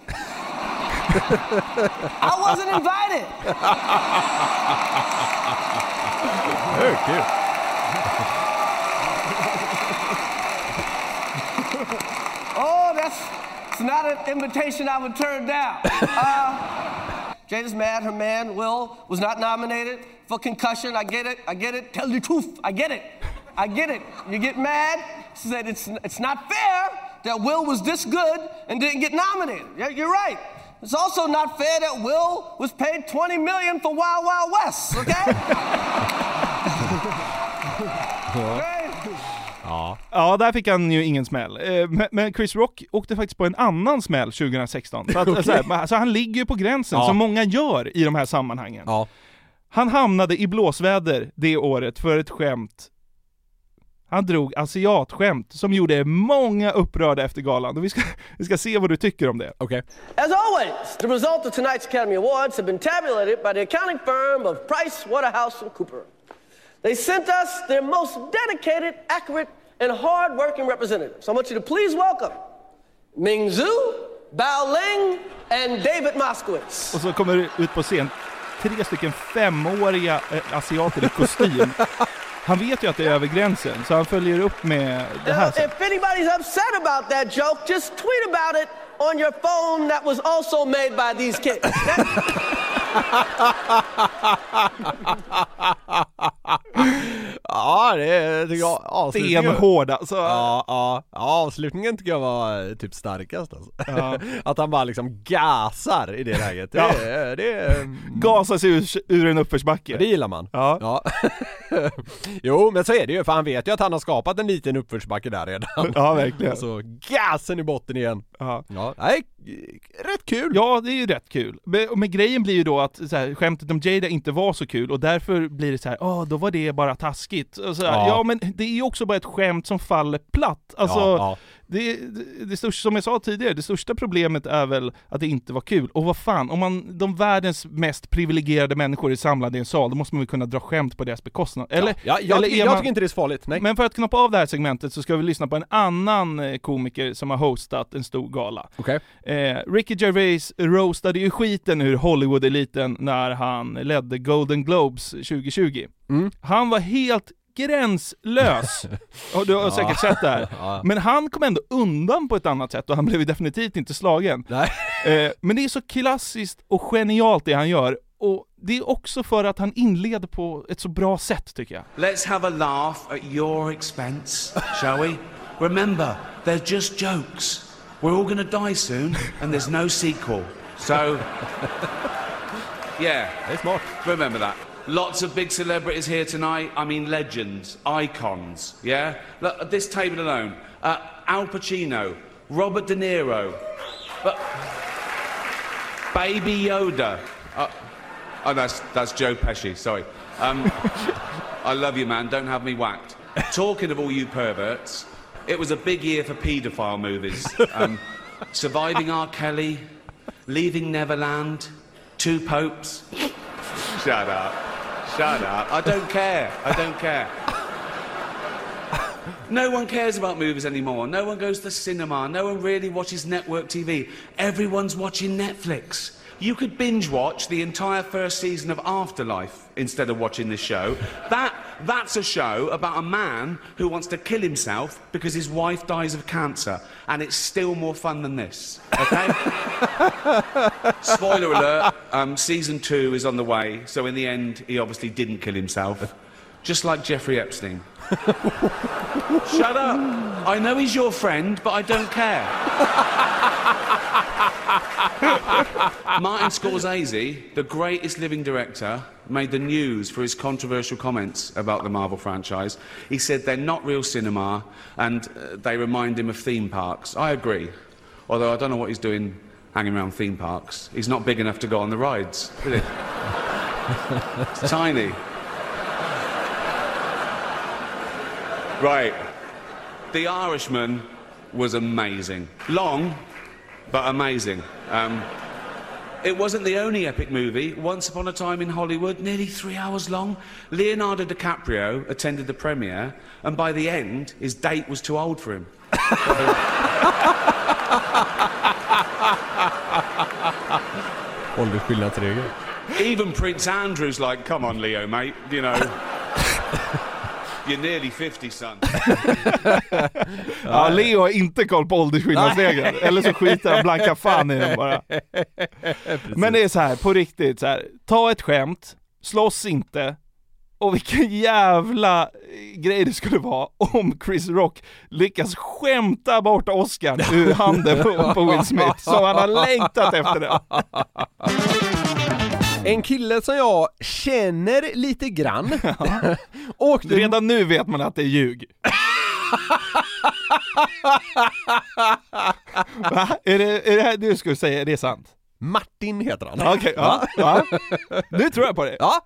I wasn't invited. Very cute. Oh, that's not an invitation I would turn down. Jada's mad. Her man, Will, was not nominated for Concussion. I get it. Tell the truth. I get it. You get mad. She said it's not fair that Will was this good and didn't get nominated. Yeah, you're right. It's also not fair that Will was paid $20 million for Wild Wild West, okay? Ja, där fick han ju ingen smäll. Men Chris Rock åkte faktiskt på en annan smäll 2016. Så att, alltså, han ligger ju på gränsen, som många gör i de här sammanhangen. Ja. Han hamnade i blåsväder det året för ett skämt. Han drog asiatskämt som gjorde många upprörda efter galan. Och vi ska se vad du tycker om det. Okay. As always, the result of tonight's Academy Awards have been tabulated by the accounting firm of Price, Waterhouse & Cooper. They sent us their most dedicated, accurate, and hard-working representatives. I want you to please welcome Ming Zhu, Bao Ling, and David Moskowitz. Och så kommer det ut på scen 3 stycken 5-åriga asiater i kostym. Han vet ju att det är över gränsen, så han följer upp med det här. If anybody's upset about that joke, just tweet about it on your phone that was also made by these kids. Ja, det tycker jag. Stenhård alltså. Ja, avslutningen tycker jag var typ starkast alltså. Att han bara liksom gasar i det läget. Det gasas ur en uppförsbacke. Det gillar man. Ja. Jo, men så är det ju, för han vet ju att han har skapat en liten uppförsbacke där redan. Ja, verkligen. Så gasen i botten igen. Ja, nej, rätt kul. Ja, det är ju rätt kul. Men grejen blir ju då att så här, skämtet om Jada inte var så kul och därför blir det så här, då var det bara taskigt. Och så här, ja, men det är ju också bara ett skämt som faller platt. Alltså, det största, som jag sa tidigare, det största problemet är väl att det inte var kul. Och vad fan, om de världens mest privilegierade människor är samlade i en sal, då måste man väl kunna dra skämt på deras bekostnad. Eller, jag tycker inte det är så farligt. Nej. Men för att knoppa av det här segmentet så ska vi lyssna på en annan komiker som har hostat en stor gala. Okay. Ricky Gervais roastade ju skiten ur Hollywood-eliten när han ledde Golden Globes 2020. Han var helt gränslös. Och du har säkert sett det här. Men han kom ändå undan på ett annat sätt och han blev definitivt inte slagen. Nej. Men det är så klassiskt och genialt det han gör. Och det är också för att han inleder på ett så bra sätt, tycker jag. Let's have a laugh at your expense, shall we? Remember, they're just jokes. We're all gonna die soon, and there's no sequel. So, yeah. Det är smart. Remember that. Lots of big celebrities here tonight. I mean legends, icons, yeah? Look, at this table alone. Al Pacino, Robert De Niro, Baby Yoda. Oh, that's Joe Pesci, sorry. I love you, man, don't have me whacked. Talking of all you perverts, it was a big year for paedophile movies. Surviving R. Kelly, Leaving Neverland, Two Popes. Shut up. I don't care. No one cares about movies anymore. No one goes to the cinema. No one really watches network TV. Everyone's watching Netflix. You could binge watch the entire first season of Afterlife instead of watching this show. That's a show about a man who wants to kill himself because his wife dies of cancer. And it's still more fun than this. Okay? Spoiler alert, season 2 is on the way. So in the end, he obviously didn't kill himself. Just like Jeffrey Epstein. Shut up. I know he's your friend, but I don't care. Martin Scorsese, the greatest living director, made the news for his controversial comments about the Marvel franchise. He said they're not real cinema and they remind him of theme parks. I agree. Although I don't know what he's doing hanging around theme parks. He's not big enough to go on the rides, is he? It's tiny. Right. The Irishman was amazing. Long, but amazing. It wasn't the only epic movie. Once Upon a Time in Hollywood, nearly 3 hours long. Leonardo DiCaprio attended the premiere, and by the end, his date was too old for him. Åldersskillnadsregel. Even Prince Andrew's like, come on, Leo, mate, you know. You're nearly 50, son. Ja, Leo har inte koll på åldersskillnadsregeln. Eller så skiter han blanka fan i den bara. Men det är så här, på riktigt så här, ta ett skämt, slåss inte. Och vilken jävla grej det skulle vara om Chris Rock lyckas skämta bort Oscar ur handen på Will Smith. Så han har längtat efter det. En kille som jag känner lite grann. Redan nu vet man att det är ljug. Va? Är det här du skulle säga, är det sant? Martin heter han. Okej, ja. Nu tror jag på det. Ja.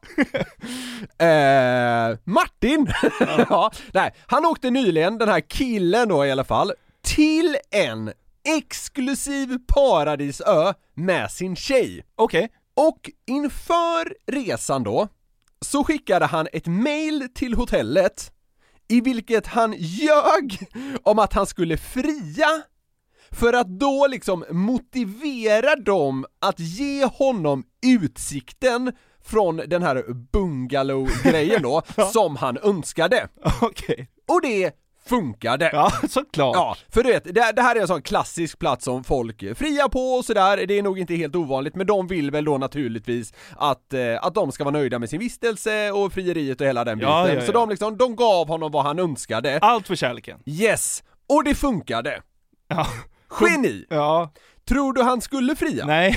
Martin. Ja. Nej, han åkte nyligen, den här killen då i alla fall, till en exklusiv paradisö med sin tjej. Okej. Och inför resan då så skickade han ett mail till hotellet i vilket han ljög om att han skulle fria för att då liksom motivera dem att ge honom utsikten från den här bungalow-grejen då som han önskade. Okej. Och det funkade. Ja, såklart. Ja, för du vet, det här är en sån klassisk plats som folk friar på och sådär. Det är nog inte helt ovanligt, men de vill väl då naturligtvis att de ska vara nöjda med sin vistelse och frieriet och hela den biten. Ja. Så de gav honom vad han önskade. Allt för kärleken. Yes, och det funkade. Ja. Geni. Ja. Tror du han skulle fria? Nej.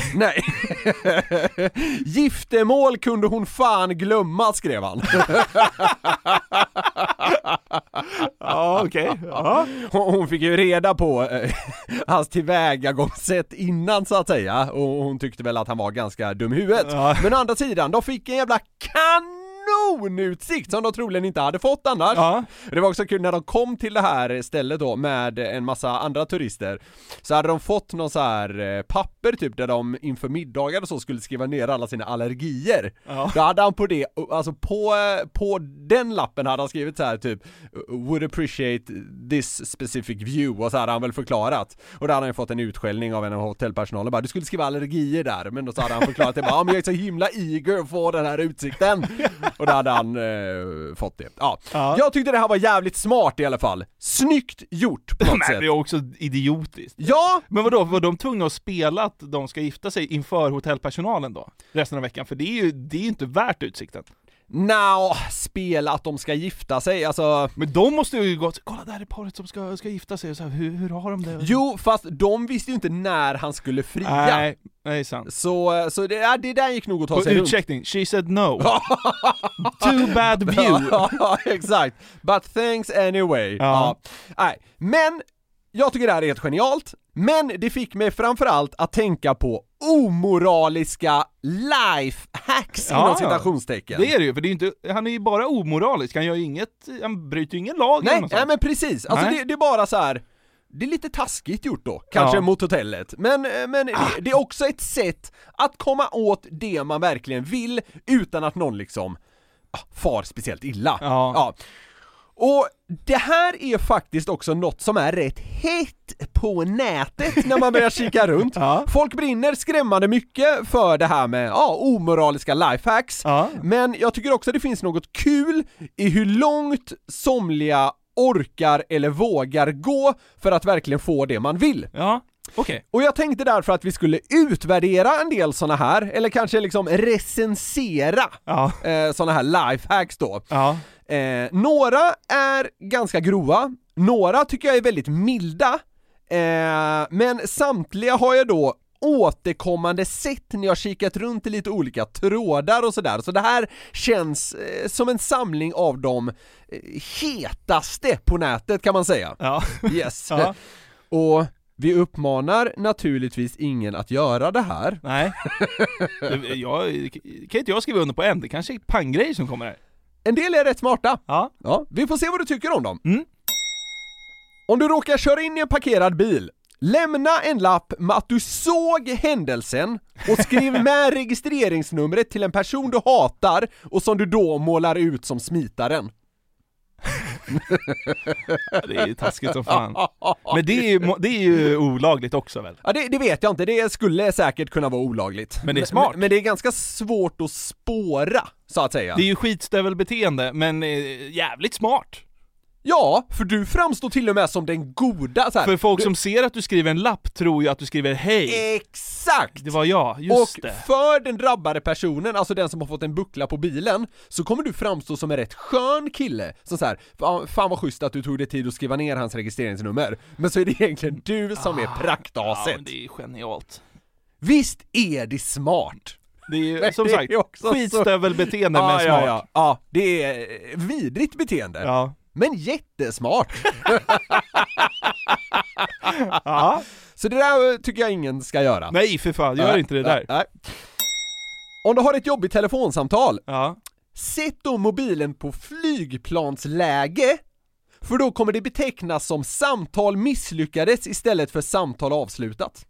Giftermål kunde hon fan glömma, skrev han. Ja, okej. Ja. Hon fick ju reda på hans tillvägagångssätt innan så att säga. Och hon tyckte väl att han var ganska dum i huvudet. Ja. Men å andra sidan, de fick en jävla kanonutsikt som de troligen inte hade fått annars. Ja. Det var också kul när de kom till det här stället då med en massa andra turister, så hade de fått någon så här papper typ där de inför middagar och så skulle skriva ner alla sina allergier. Ja. Då hade han på det, alltså på den lappen hade han skrivit så här typ would appreciate this specific view, och så hade han väl förklarat. Och då hade han fått en utskällning av en av hotellpersonalen bara, du skulle skriva allergier där, men då så hade han förklarat det bara, men jag är så himla eager att få den här utsikten. Och då hade han fått det. Ja. Jag tyckte det här var jävligt smart i alla fall. Snyggt gjort på något sätt. Men det är också idiotiskt. Ja! Men vadå, var de tvungna att spela att de ska gifta sig inför hotellpersonalen då? Resten av veckan? För det är ju inte värt utsikten. Spela att de ska gifta sig, alltså... Men de måste ju gå, kolla där är paret som ska gifta sig, så här, hur har de det? Jo, fast de visste ju inte när han skulle fria. Nej, det är sant. Så det där gick nog att ta sig runt. Utcheckning, she said no. Too bad view. Ja, exakt. But thanks anyway. Ja. Nej, men jag tycker det här är helt genialt. Men det fick mig framförallt att tänka på omoraliska lifehacks inom citationstecken. Det är det ju, för det är inte, han är ju bara omoralisk. Han bryter ju ingen lag. Nej, men precis. Alltså det är bara så här. Det är lite taskigt gjort då, kanske mot hotellet. Men det är också ett sätt att komma åt det man verkligen vill utan att någon liksom far speciellt illa. Ja. Och det här är faktiskt också något som är rätt hett på nätet när man börjar kika runt. Folk brinner skrämmande mycket för det här med omoraliska lifehacks. Men jag tycker också att det finns något kul i hur långt somliga orkar eller vågar gå för att verkligen få det man vill. Okay. Och jag tänkte därför att vi skulle utvärdera en del såna här, eller kanske liksom recensera såna här lifehacks då. Några är ganska grova, några tycker jag är väldigt milda, men samtliga har jag då återkommande sett när jag kikat runt i lite olika trådar och sådär. Så det här känns som en samling av de hetaste på nätet, kan man säga. Yes. Och vi uppmanar naturligtvis ingen att göra det här. Nej. Kan inte jag skriva under på en? Det kanske är panggrej som kommer här. En del är rätt smarta. Ja, vi får se vad du tycker om dem. Om du råkar köra in i en parkerad bil, lämna en lapp med att du såg händelsen och skriv med registreringsnumret till en person du hatar och som du då målar ut som smitaren. Det är ju taskigt som fan. Men det är ju olagligt också väl? Ja, det vet jag inte. Det skulle säkert kunna vara olagligt. Men det är smart. Men det är ganska svårt att spåra, så att säga. Det är ju skitstövelbeteende, men jävligt smart. Ja, för du framstår till och med som den goda så här. För folk som ser att du skriver en lapp tror ju att du skriver hej. Exakt! Det var jag, just det. Och för den drabbade personen, alltså den som har fått en buckla på bilen, så kommer du framstå som en rätt skön kille. Så här, fan vad schysst att du tog dig tid att skriva ner hans registreringsnummer. Men så är det egentligen du som är praktaset. Ja, det är genialt. Visst är det smart? Det är ju, som sagt, skitstövelbeteende med smart. Ja, det är vidrigt beteende. Ja. Men jättesmart. Så det där tycker jag ingen ska göra. Nej, för fan, gör inte det där. Nej. Om du har ett jobbigt telefonsamtal, sätt då mobilen på flygplansläge, för då kommer det betecknas som samtal misslyckades istället för samtal avslutat.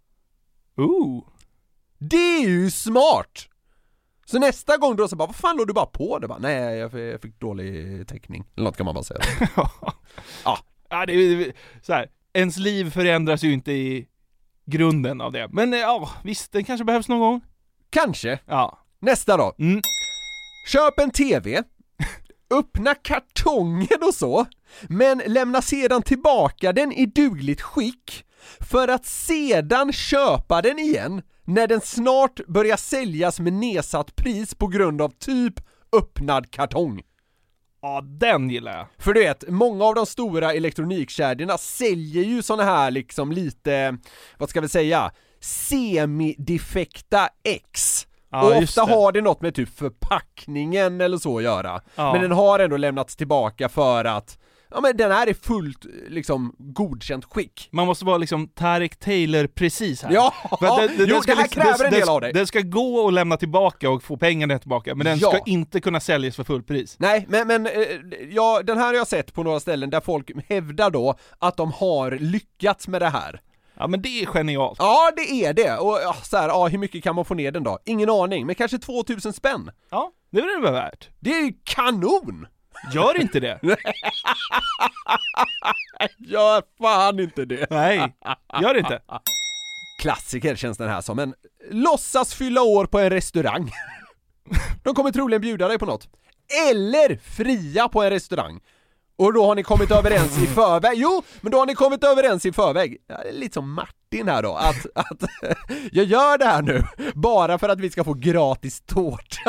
Det är ju smart. Så nästa gång då så bara, vad fan låg du bara på? Det bara, nej, jag fick dålig täckning. Eller något kan man bara säga. Ja, det är så här. Ens liv förändras ju inte i grunden av det. Men visst, det kanske behövs någon gång. Kanske. Ja. Nästa då. Köp en TV. Öppna kartongen och så. Men lämna sedan tillbaka den i dugligt skick. För att sedan köpa den igen när den snart börjar säljas med nedsatt pris på grund av typ öppnad kartong. Ja, den gillar jag. För du vet, många av de stora elektronikkedjorna säljer ju såna här liksom lite, vad ska vi säga, semidefekta X. Och ofta har det något med typ förpackningen eller så att göra. Men den har ändå lämnats tillbaka för att men den här är fullt liksom godkänt skick. Man måste vara liksom Tarek Taylor precis här. Ja, det här kräver en del av dig. Den ska gå och lämna tillbaka och få pengarna tillbaka, men den ska inte kunna säljas för full pris. Nej, men den här har jag sett på några ställen där folk hävdar då att de har lyckats med det här. Ja, men det är genialt. Ja, det är det. Och så här, hur mycket kan man få ner den då? Ingen aning, men kanske 2000 spänn. Ja, det är väl värt. Det är ju kanon! Gör inte det. Gör fan inte det. Nej, gör inte. Klassiker känns den här som en låtsas fylla år på en restaurang. De kommer troligen bjuda dig på något. Eller fria på en restaurang. Och då har ni kommit överens i förväg. Jo, men då har ni kommit överens i förväg. Ja, lite som Martin här då. Att jag gör det här nu bara för att vi ska få gratis tårta.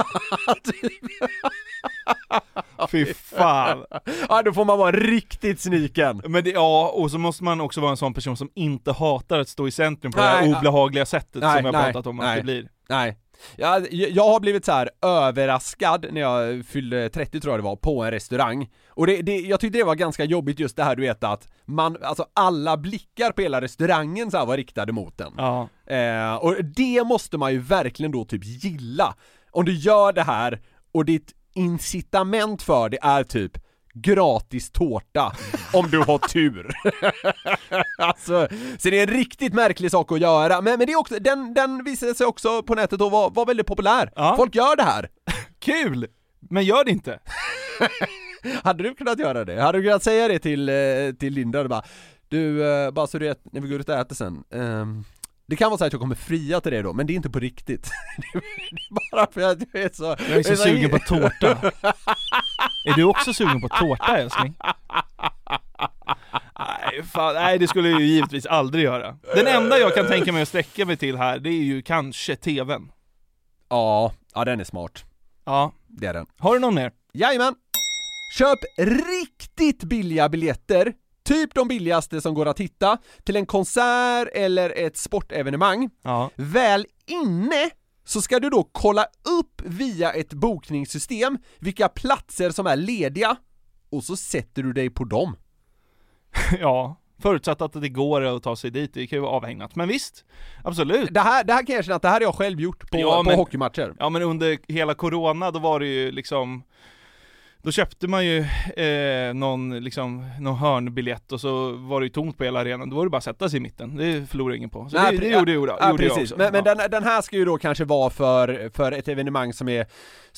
Fy fan. Ja, då får man vara riktigt sniken. Men och så måste man också vara en sån person som inte hatar att stå i centrum på det här obehagliga sättet som jag pratat om att det blir. Nej. Jag har blivit så här överraskad när jag fyllde 30 tror jag det var, på en restaurang. Och jag tyckte det var ganska jobbigt just det här, du vet, att alla blickar på hela restaurangen så här var riktade mot den. Ja. Och det måste man ju verkligen då typ gilla. Om du gör det här och ditt incitament för det är typ gratis tårta om du har tur. Alltså, så det är en riktigt märklig sak att göra. Men det är också, den visade sig också på nätet och var väldigt populär. Ja. Folk gör det här. Kul! Men gör det inte. Hade du kunnat göra det? Hade du kunnat säga det till Linda och bara, du, bara så du vet, när vi går ut och äter sen, det kan vara så att jag kommer fria till det då, men det är inte på riktigt. Det är bara för att jag är så... Jag är så sugen på tårta. Är du också sugen på tårta, älskling? Nej, det skulle jag ju givetvis aldrig göra. Den enda jag kan tänka mig att sträcka mig till här, det är ju kanske tvn. Ja, den är smart. Ja, det är den. Har du någon mer? Jajamän. Köp riktigt billiga biljetter, typ de billigaste som går att hitta, till en konsert eller ett sportevenemang. Ja. Väl inne så ska du då kolla upp via ett bokningssystem vilka platser som är lediga och så sätter du dig på dem. Ja, förutsatt att det går att ta sig dit. Det kan ju vara avhängigt. Men visst, absolut. Det här kan jag känna att det här har jag själv gjort på hockeymatcher. Ja, men under hela corona då var det ju liksom... Då köpte man ju någon hörnbiljett och så var det ju tomt på hela arenan. Då var det bara att sätta sig i mitten. Det förlorar ingen på. Så det gjorde jag precis. också. Men den här ska ju då kanske vara för ett evenemang som är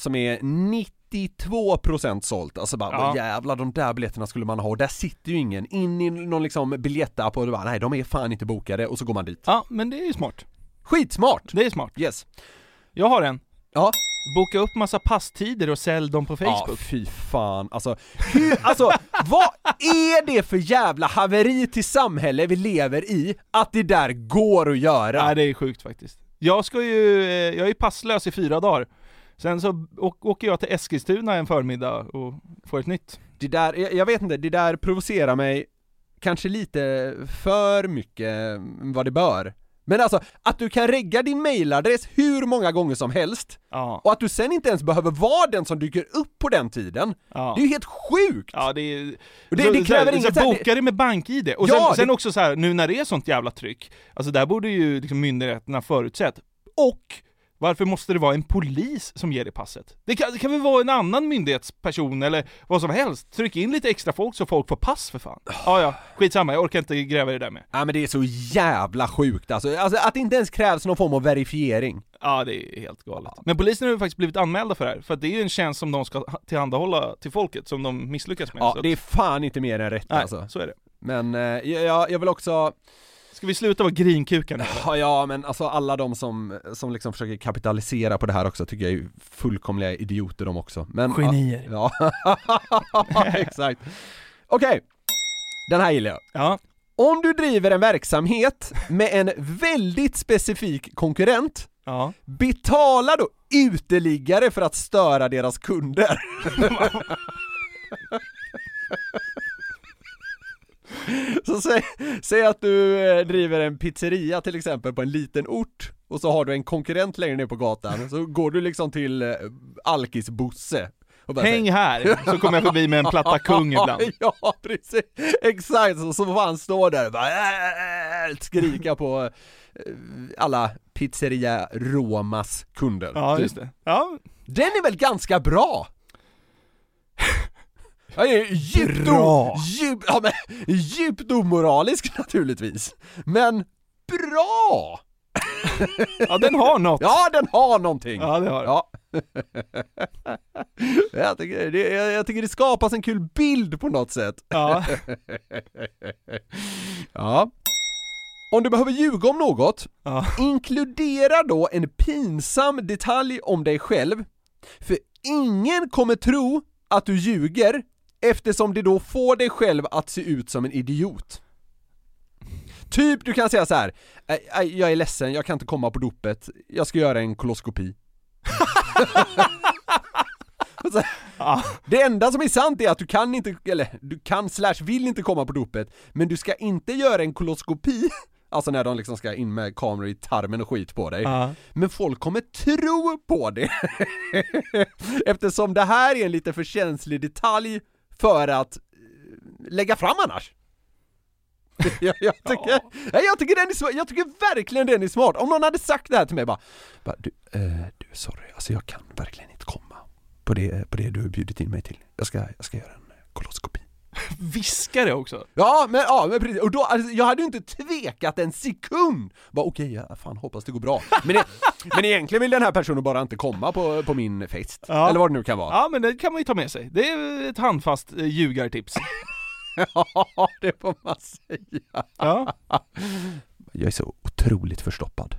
92% sålt. Alltså bara, jävlar, de där biljetterna skulle man ha. Och där sitter ju ingen in i någon liksom biljettapp och bara, nej, de är fan inte bokade. Och så går man dit. Ja, men det är ju smart. Skitsmart! Det är smart. Yes. Jag har en. Ja. Boka upp massa passtider och sälj dem på Facebook. Ja, fy fan. Alltså, vad är det för jävla haveri till samhälle vi lever i att det där går att göra? Nej, det är sjukt faktiskt. Jag är ju passlös i 4 dagar. Sen så åker jag till Eskilstuna en förmiddag och får ett nytt. Det där, jag vet inte, det där provocerar mig kanske lite för mycket vad det bör. Men alltså, att du kan regga din mailadress hur många gånger som helst och att du sen inte ens behöver vara den som dyker upp på den tiden. Det är ju helt sjukt! Ja, det kräver inget... Så boka det med BankID. Och sen också så här, nu när det är sånt jävla tryck, alltså där borde ju liksom myndigheterna förutsett. Och varför måste det vara en polis som ger det passet? Det kan väl vara en annan myndighetsperson eller vad som helst. Tryck in lite extra folk så folk får pass för fan. Ja, skitsamma, jag orkar inte gräva det där med. Ja, men det är så jävla sjukt alltså att det inte ens krävs någon form av verifiering. Ja, det är helt galet. Men polisen har ju faktiskt blivit anmälda för det här. För att det är ju en tjänst som de ska tillhandahålla till folket som de misslyckas med. Ja, det är fan inte mer än rätt. Nej, alltså. Så är det. Men jag vill också... Ska vi sluta vara grinkukarna? Ja, men alltså alla de som liksom försöker kapitalisera på det här också tycker jag är fullkomliga idioter de också. Men, genier. Ja, exakt. Okej, den här gillar jag. Ja. Om du driver en verksamhet med en väldigt specifik konkurrent, betala då uteliggare för att störa deras kunder. Så säg att du driver en pizzeria till exempel på en liten ort och så har du en konkurrent längre ner på gatan, så går du liksom till Alkis Bosse och bara häng här, så kommer jag förbi med en platta kung ibland. Ja, precis, exakt, så får han stå där och bara skrika på alla pizzeria Romas kunder. Ja, just det. Ja. Den är väl ganska bra? Ja, djupt omoralisk naturligtvis. Men bra! Ja, den har något. Ja, den har någonting. Ja, det har. Ja. Jag tycker det skapas en kul bild på något sätt. Ja. Ja. Om du behöver ljuga om något, inkludera då en pinsam detalj om dig själv För ingen kommer tro att du ljuger, eftersom det då får dig själv att se ut som en idiot. Typ du kan säga så här: jag är ledsen, jag kan inte komma på dopet, jag ska göra en koloskopi. Det enda som är sant är att du kan inte, eller du kan / vill inte komma på dopet, men du ska inte göra en koloskopi. Alltså när de liksom ska in med kameror i tarmen och skit på dig. Men folk kommer tro på det. Eftersom det här är en lite för känslig detalj för att lägga fram annars. jag tycker verkligen den är smart. Om någon hade sagt det här till mig bara du sorry, alltså jag kan verkligen inte komma på det du har bjudit in mig till. Jag ska göra en koloskopi. Viskar det också? Ja, men precis. Och då, alltså, jag hade ju inte tvekat en sekund. Bara okej, fan hoppas det går bra. Men egentligen vill den här personen bara inte komma på min fest. Ja. Eller vad det nu kan vara. Ja, men det kan man ju ta med sig. Det är ett handfast ljugartips. Ja, det får man säga. Ja. Jag är så otroligt förstoppad.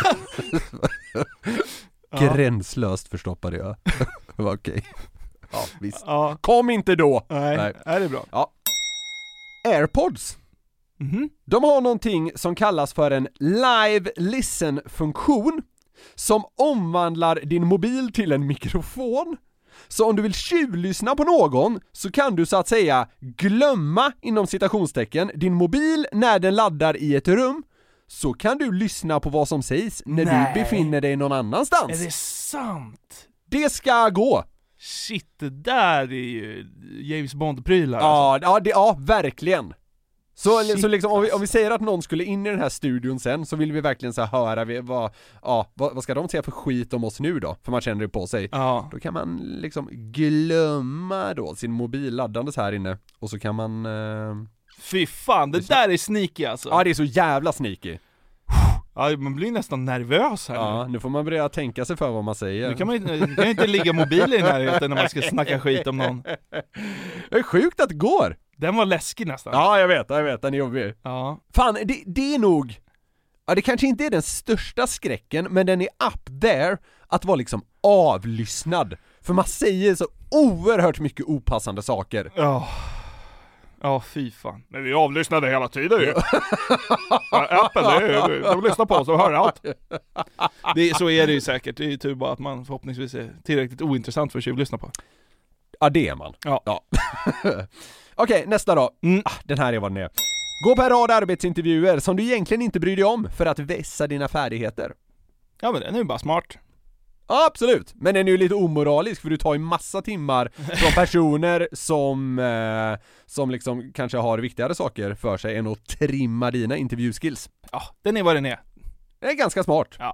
Gränslöst förstoppad jag. Okej. Ja, visst. Ja. Kom inte då. Nej. Är det bra? Ja. AirPods. De har någonting som kallas för en live listen-funktion som omvandlar din mobil till en mikrofon. Så om du vill tjuvlyssna på någon så kan du så att säga glömma inom citationstecken din mobil när den laddar i ett rum, så kan du lyssna på vad som sägs när du befinner dig någon annanstans. Är det sant? Det ska gå. Shit, det där är ju James Bond-prylar. Ja, verkligen. Så liksom, om vi säger att någon skulle in i den här studion sen, så vill vi verkligen så höra vad ska de säga för skit om oss nu då? För man känner det på sig. Ja. Då kan man liksom glömma då sin mobil laddandes här inne. Och så kan man... Fy fan, det där är sneaky alltså. Ja, det är så jävla sneaky. Ja, man blir nästan nervös här. Ja, nu får man börja tänka sig för vad man säger. Nu kan man inte ligga mobil i närheten när man ska snacka skit om någon. Det är sjukt att det går. Den var läskig nästan. Ja, jag vet, den är jobbig. Ja. Fan, det är nog... Ja, det kanske inte är den största skräcken, men den är up there att vara liksom avlyssnad. För man säger så oerhört mycket opassande saker. Ja, fy fan. Men vi avlyssnade hela tiden ju. Apple, de lyssnar på oss och hör allt. Så är det ju säkert. Det är ju tur bara att man förhoppningsvis är tillräckligt ointressant för att tjuvlyssna på. Ja, det är man. Ja. Okej, nästa då. Den här är vad den är. Gå på en rad arbetsintervjuer som du egentligen inte bryr dig om för att vässa dina färdigheter. Ja, men den är ju bara smart. Ja, absolut. Men den är ju lite omoralisk, för du tar ju massa timmar från personer som liksom kanske har viktigare saker för sig än att trimma dina intervjuskills. Ja, den är vad den är. Det är ganska smart. Ja.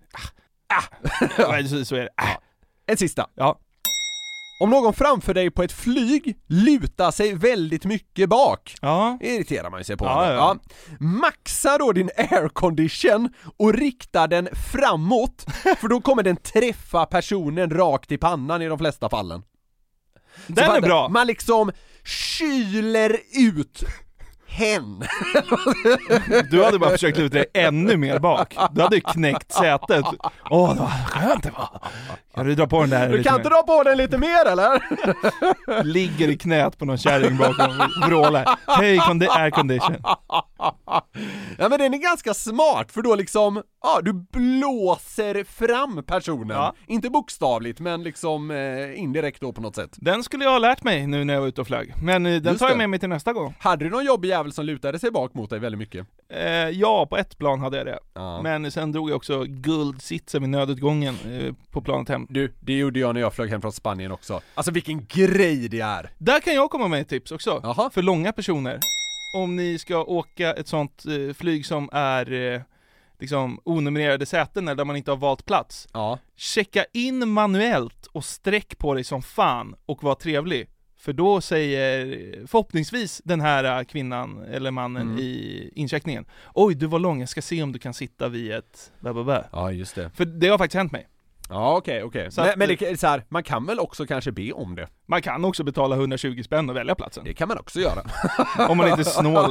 Så är det. En sista. Ja. Om någon framför dig på ett flyg lutar sig väldigt mycket bak, irriterar man sig på. Ja. Maxa då din aircondition och rikta den framåt, för då kommer den träffa personen rakt i pannan i de flesta fallen. Den är bra. Man liksom kyler ut hen. Du hade bara försökt luta dig ännu mer bak. Du hade knäckt sätet. Det var skönt det var. Kan du dra på den där? Du kan inte dra på den lite mer, eller? Ligger i knät på någon kärring bakom och vrålar. Hej, air condition. Ja, men den är ganska smart, för då liksom, du blåser fram personen. Ja. Inte bokstavligt, men liksom indirekt då på något sätt. Den skulle jag ha lärt mig nu när jag var ute och flög. Men den tar jag med mig till nästa gång. Hade du någon jobbig jävel som lutade sig bak mot dig väldigt mycket? Ja, på ett plan hade jag det. Ja. Men sen drog jag också guldsitsen vid nödutgången på planet hem. Du, det gjorde jag när jag flög hem från Spanien också. Alltså vilken grej det är! Där kan jag komma med ett tips också. Aha. För långa personer. Om ni ska åka ett sånt flyg som är liksom onumrerade säten där man inte har valt plats. Ja. Checka in manuellt och sträck på dig som fan och var trevlig. För då säger förhoppningsvis den här kvinnan eller mannen i incheckningen: oj, du var lång, jag ska se om du kan sitta vid ett... Ja, just det. För det har faktiskt hänt mig. Ja, okej. Men det är så här, man kan väl också kanske be om det? Man kan också betala 120 spänn och välja platsen. Det kan man också göra. Om man inte är snål.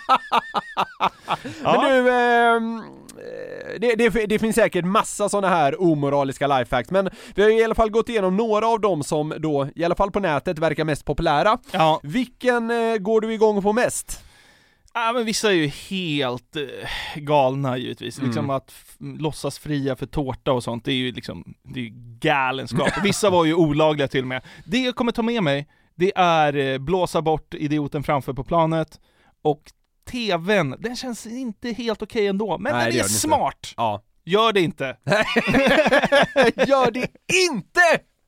Men det finns säkert massa såna här omoraliska lifehacks, men vi har i alla fall gått igenom några av dem som då, i alla fall på nätet, verkar mest populära. Ja. Vilken går du igång på mest? Ja, men vissa är ju helt galna givetvis. Liksom att låtsas fria för tårta och sånt, det är ju liksom, det är galenskap. Vissa var ju olagliga till och med. Det jag kommer ta med mig, det är blåsa bort idioten framför på planet. Och tvn, den känns inte helt okej ändå. Men den är smart. Ja. Gör det inte. Gör det inte!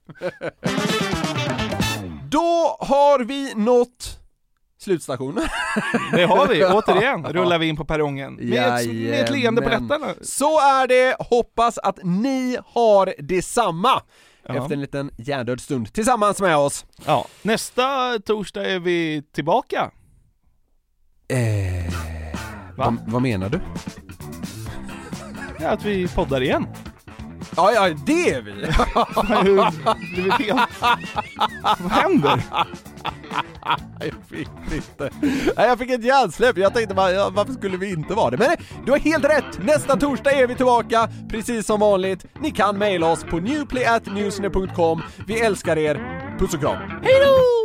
Då har vi nått slutstationen. Det har vi, återigen rullar vi in på perrongen med ett leende på läpparna. Så är det, hoppas att ni har detsamma efter en liten hjärndöd stund tillsammans med oss. Ja, nästa torsdag är vi tillbaka. Vad menar du? Ja, att vi poddar igen. Ja, det är vi. Vad händer? Jag fick ett hjärnsläpp. Jag tänkte bara, varför skulle vi inte vara det? Men du har helt rätt. Nästa torsdag är vi tillbaka, precis som vanligt. Ni kan mejla oss på newplay@newsner.com. Vi älskar er. Puss och kram. Hej då!